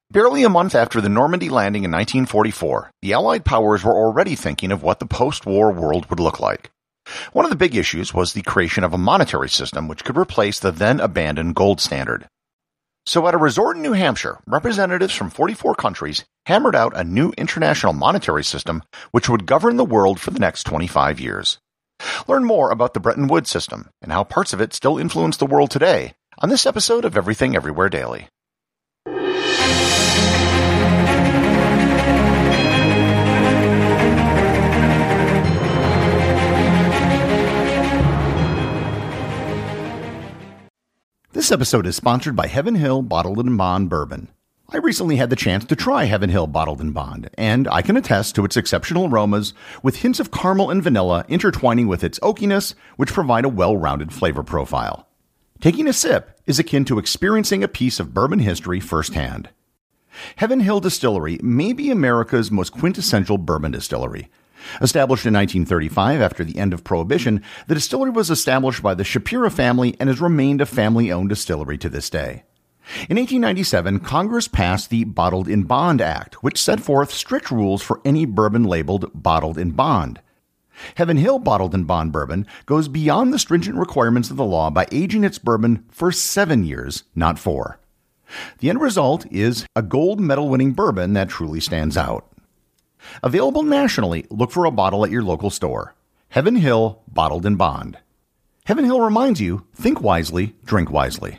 Barely a month after the Normandy landing in 1944, the Allied powers were already thinking of what the post-war world would look like. One of the big issues was the creation of a monetary system which could replace the then-abandoned gold standard. So at a resort in New Hampshire, representatives from 44 countries hammered out a new international monetary system which would govern the world for the next 25 years. Learn more about the Bretton Woods system and how parts of it still influence the world today on this episode of Everything Everywhere Daily. This episode is sponsored by Heaven Hill Bottled & Bond Bourbon. I recently had the chance to try Heaven Hill Bottled & Bond, and I can attest to its exceptional aromas with hints of caramel and vanilla intertwining with its oakiness, which provide a well-rounded flavor profile. Taking a sip is akin to experiencing a piece of bourbon history firsthand. Heaven Hill Distillery may be America's most quintessential bourbon distillery. Established in 1935 after the end of Prohibition, the distillery was established by the Shapira family and has remained a family-owned distillery to this day. In 1897, Congress passed the Bottled in Bond Act, which set forth strict rules for any bourbon labeled Bottled in Bond. Heaven Hill Bottled in Bond Bourbon goes beyond the stringent requirements of the law by aging its bourbon for 7 years, not 4. The end result is a gold medal-winning bourbon that truly stands out. Available nationally, look for a bottle at your local store. Heaven Hill Bottled in Bond. Heaven Hill reminds you, think wisely, drink wisely.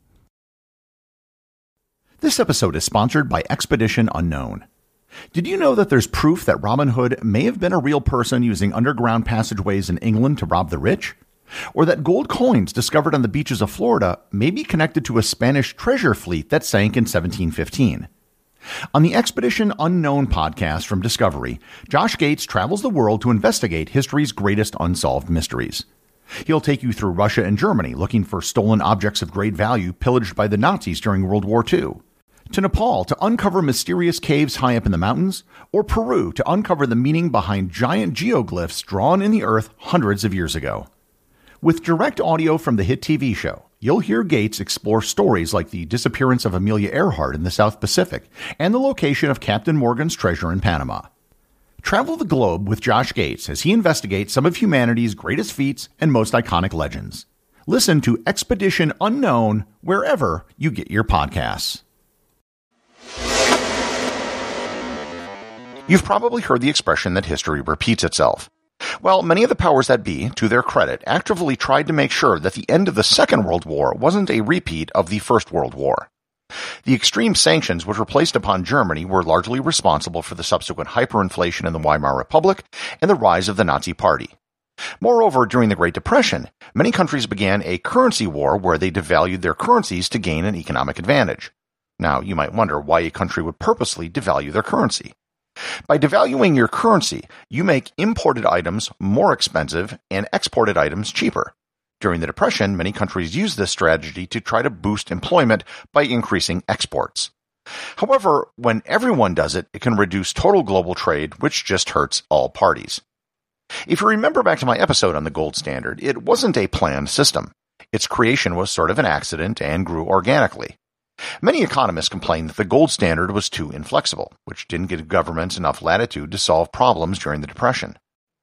This episode is sponsored by Expedition Unknown. Did you know that there's proof that Robin Hood may have been a real person using underground passageways in England to rob the rich? Or that gold coins discovered on the beaches of Florida may be connected to a Spanish treasure fleet that sank in 1715? On the Expedition Unknown podcast from Discovery, Josh Gates travels the world to investigate history's greatest unsolved mysteries. He'll take you through Russia and Germany looking for stolen objects of great value pillaged by the Nazis during World War II, to Nepal to uncover mysterious caves high up in the mountains, or Peru to uncover the meaning behind giant geoglyphs drawn in the earth hundreds of years ago. With direct audio from the hit TV show, you'll hear Gates explore stories like the disappearance of Amelia Earhart in the South Pacific and the location of Captain Morgan's treasure in Panama. Travel the globe with Josh Gates as he investigates some of humanity's greatest feats and most iconic legends. Listen to Expedition Unknown wherever you get your podcasts. You've probably heard the expression that history repeats itself. Well, many of the powers that be, to their credit, actively tried to make sure that the end of the Second World War wasn't a repeat of the First World War. The extreme sanctions which were placed upon Germany were largely responsible for the subsequent hyperinflation in the Weimar Republic and the rise of the Nazi Party. Moreover, during the Great Depression, many countries began a currency war where they devalued their currencies to gain an economic advantage. Now, you might wonder why a country would purposely devalue their currency. By devaluing your currency, you make imported items more expensive and exported items cheaper. During the Depression, many countries used this strategy to try to boost employment by increasing exports. However, when everyone does it, it can reduce total global trade, which just hurts all parties. If you remember back to my episode on the gold standard, it wasn't a planned system. Its creation was sort of an accident and grew organically. Many economists complained that the gold standard was too inflexible, which didn't give governments enough latitude to solve problems during the Depression.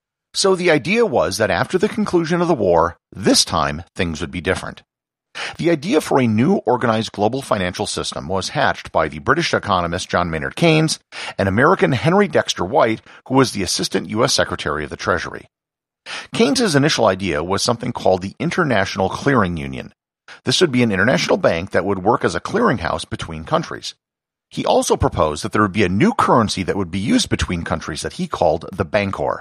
So the idea was that after the conclusion of the war, this time things would be different. The idea for a new organized global financial system was hatched by the British economist John Maynard Keynes and American Henry Dexter White, who was the Assistant U.S. Secretary of the Treasury. Keynes's initial idea was something called the International Clearing Union. This would be an international bank that would work as a clearinghouse between countries. He also proposed that there would be a new currency that would be used between countries that he called the Bancor.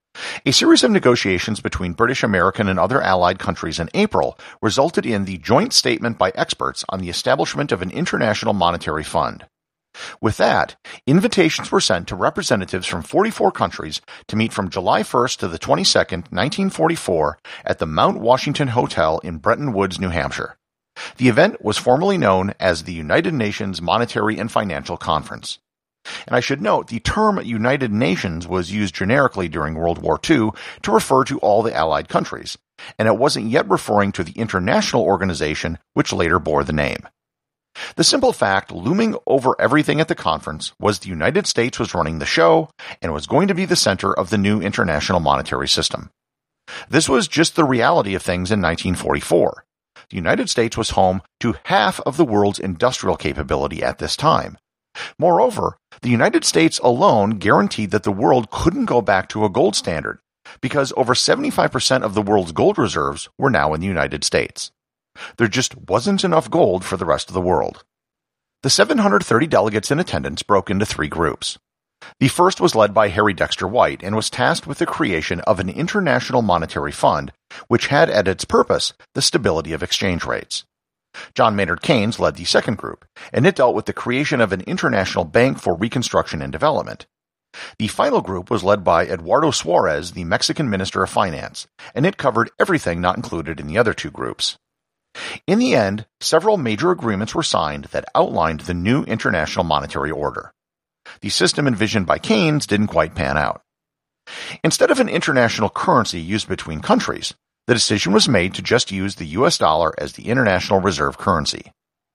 A series of negotiations between British, American, and other allied countries in April resulted in the joint statement by experts on the establishment of an international monetary fund. With that, invitations were sent to representatives from 44 countries to meet from July 1st to the 22nd, 1944, at the Mount Washington Hotel in Bretton Woods, New Hampshire. The event was formerly known as the United Nations Monetary and Financial Conference. And I should note, the term United Nations was used generically during World War II to refer to all the Allied countries, and it wasn't yet referring to the international organization which later bore the name. The simple fact looming over everything at the conference was the United States was running the show and was going to be the center of the new international monetary system. This was just the reality of things in 1944. The United States was home to half of the world's industrial capability at this time. Moreover, the United States alone guaranteed that the world couldn't go back to a gold standard, because over 75% of the world's gold reserves were now in the United States. There just wasn't enough gold for the rest of the world. The 730 delegates in attendance broke into three groups. The first was led by Harry Dexter White and was tasked with the creation of an international monetary fund, which had at its purpose the stability of exchange rates. John Maynard Keynes led the second group, and it dealt with the creation of an international bank for reconstruction and development. The final group was led by Eduardo Suarez, the Mexican Minister of Finance, and it covered everything not included in the other two groups. In the end, several major agreements were signed that outlined the new international monetary order. The system envisioned by Keynes didn't quite pan out. Instead of an international currency used between countries, the decision was made to just use the US dollar as the international reserve currency.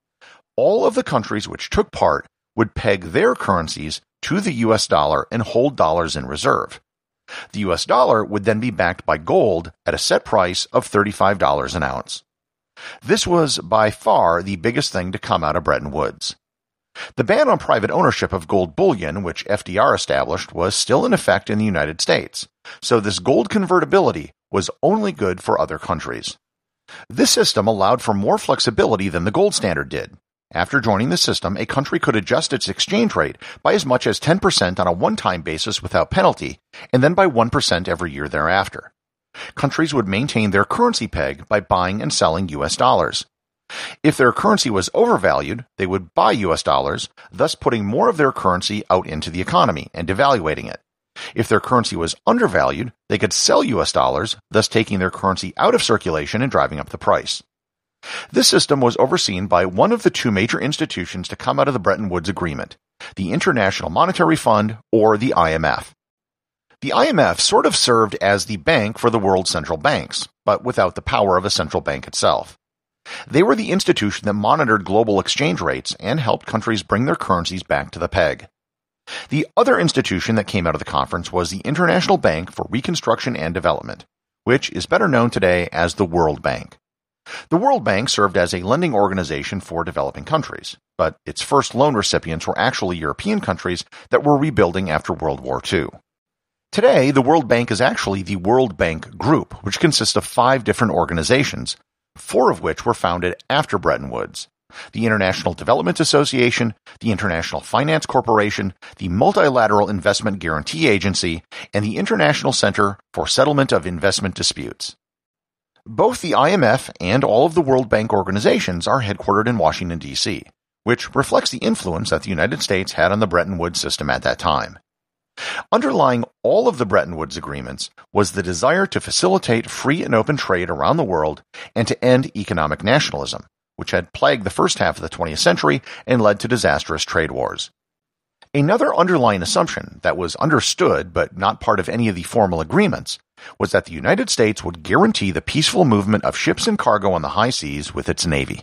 All of the countries which took part would peg their currencies to the US dollar and hold dollars in reserve. The US dollar would then be backed by gold at a set price of $35 an ounce. This was by far the biggest thing to come out of Bretton Woods. The ban on private ownership of gold bullion, which FDR established, was still in effect in the United States, so this gold convertibility was only good for other countries. This system allowed for more flexibility than the gold standard did. After joining the system, a country could adjust its exchange rate by as much as 10% on a one-time basis without penalty, and then by 1% every year thereafter. Countries would maintain their currency peg by buying and selling US dollars. If their currency was overvalued, they would buy US dollars, thus putting more of their currency out into the economy and devaluating it. If their currency was undervalued, they could sell US dollars, thus taking their currency out of circulation and driving up the price. This system was overseen by one of the two major institutions to come out of the Bretton Woods Agreement, the International Monetary Fund, or the IMF. The IMF sort of served as the bank for the world's central banks, but without the power of a central bank itself. They were the institution that monitored global exchange rates and helped countries bring their currencies back to the peg. The other institution that came out of the conference was the International Bank for Reconstruction and Development, which is better known today as the World Bank. The World Bank served as a lending organization for developing countries, but its first loan recipients were actually European countries that were rebuilding after World War II. Today, the World Bank is actually the World Bank Group, which consists of 5 different organizations, 4 of which were founded after Bretton Woods: the International Development Association, the International Finance Corporation, the Multilateral Investment Guarantee Agency, and the International Center for Settlement of Investment Disputes. Both the IMF and all of the World Bank organizations are headquartered in Washington, D.C., which reflects the influence that the United States had on the Bretton Woods system at that time. Underlying all of the Bretton Woods agreements was the desire to facilitate free and open trade around the world and to end economic nationalism, which had plagued the first half of the 20th century and led to disastrous trade wars. Another underlying assumption that was understood but not part of any of the formal agreements was that the United States would guarantee the peaceful movement of ships and cargo on the high seas with its navy.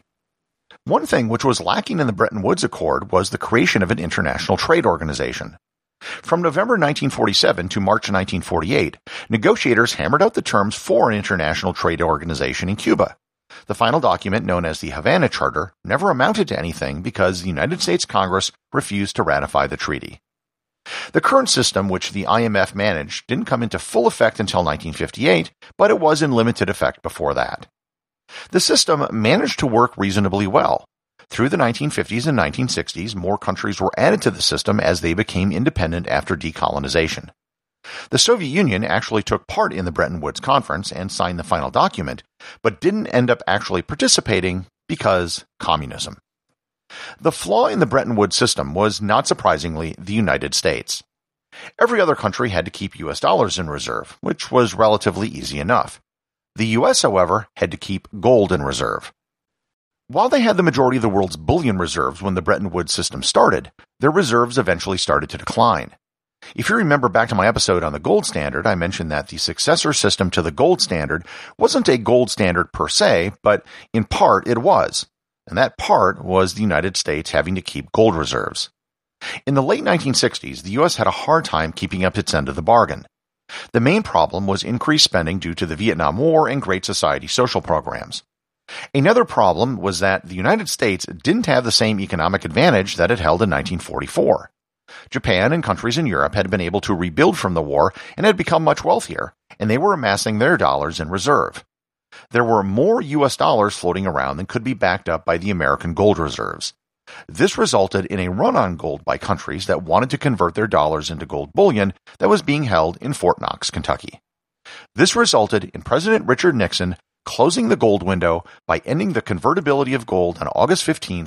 One thing which was lacking in the Bretton Woods Accord was the creation of an international trade organization. From November 1947 to March 1948, negotiators hammered out the terms for an international trade organization in Cuba. The final document, known as the Havana Charter, never amounted to anything because the United States Congress refused to ratify the treaty. The current system, which the IMF managed, didn't come into full effect until 1958, but it was in limited effect before that. The system managed to work reasonably well. Through the 1950s and 1960s, more countries were added to the system as they became independent after decolonization. The Soviet Union actually took part in the Bretton Woods Conference and signed the final document, but didn't end up actually participating because communism. The flaw in the Bretton Woods system was, not surprisingly, the United States. Every other country had to keep US dollars in reserve, which was relatively easy enough. The US, however, had to keep gold in reserve. While they had the majority of the world's bullion reserves when the Bretton Woods system started, their reserves eventually started to decline. If you remember back to my episode on the gold standard, I mentioned that the successor system to the gold standard wasn't a gold standard per se, but in part it was. and that part was the United States having to keep gold reserves. In the late 1960s, the U.S. had a hard time keeping up its end of the bargain. The main problem was increased spending due to the Vietnam War and Great Society social programs. Another problem was that the United States didn't have the same economic advantage that it held in 1944. Japan and countries in Europe had been able to rebuild from the war and had become much wealthier, and they were amassing their dollars in reserve. There were more U.S. dollars floating around than could be backed up by the American gold reserves. This resulted in a run on gold by countries that wanted to convert their dollars into gold bullion that was being held in Fort Knox, Kentucky. This resulted in President Richard Nixon closing the gold window by ending the convertibility of gold on August 15,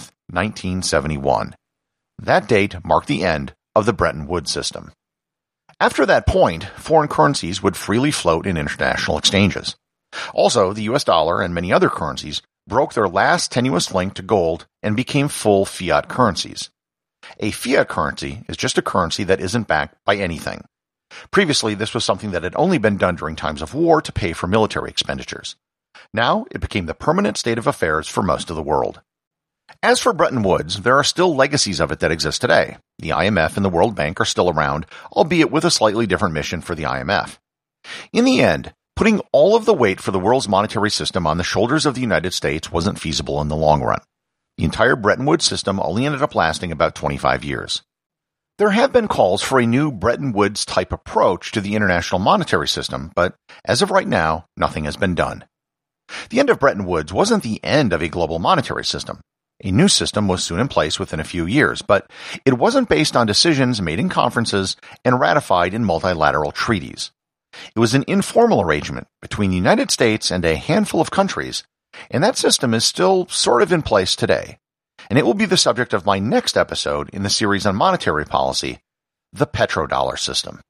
1971. That date marked the end of the Bretton Woods system. After that point, foreign currencies would freely float in international exchanges. Also, the U.S. dollar and many other currencies broke their last tenuous link to gold and became full fiat currencies. A fiat currency is just a currency that isn't backed by anything. Previously, this was something that had only been done during times of war to pay for military expenditures. Now, it became the permanent state of affairs for most of the world. As for Bretton Woods, there are still legacies of it that exist today. The IMF and the World Bank are still around, albeit with a slightly different mission for the IMF. In the end, putting all of the weight for the world's monetary system on the shoulders of the United States wasn't feasible in the long run. The entire Bretton Woods system only ended up lasting about 25 years. There have been calls for a new Bretton Woods-type approach to the international monetary system, but as of right now, nothing has been done. The end of Bretton Woods wasn't the end of a global monetary system. A new system was soon in place within a few years, but it wasn't based on decisions made in conferences and ratified in multilateral treaties. It was an informal arrangement between the United States and a handful of countries, and that system is still sort of in place today. And it will be the subject of my next episode in the series on monetary policy, the petrodollar system.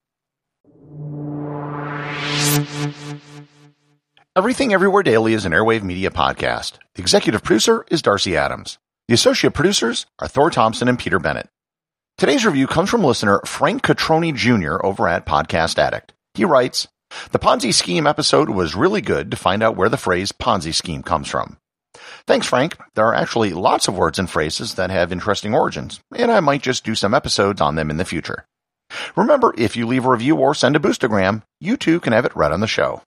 Everything Everywhere Daily is an Airwave Media podcast. The executive producer is Darcy Adams. The associate producers are Thor Thompson and Peter Bennett. Today's review comes from listener Frank Catroni Jr. over at Podcast Addict. He writes, "The Ponzi scheme episode was really good to find out where the phrase Ponzi scheme comes from." Thanks, Frank. There are actually lots of words and phrases that have interesting origins, and I might just do some episodes on them in the future. Remember, if you leave a review or send a boostergram, you too can have it read on the show.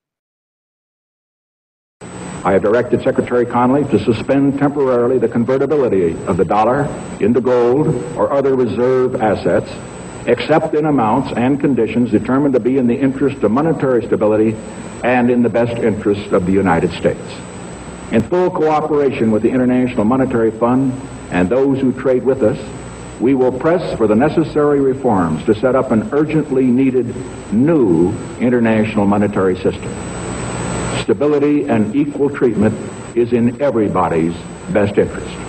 I have directed Secretary Connally to suspend temporarily the convertibility of the dollar into gold or other reserve assets, except in amounts and conditions determined to be in the interest of monetary stability and in the best interest of the United States. In full cooperation with the International Monetary Fund and those who trade with us, we will press for the necessary reforms to set up an urgently needed new international monetary system. Stability and equal treatment is in everybody's best interest.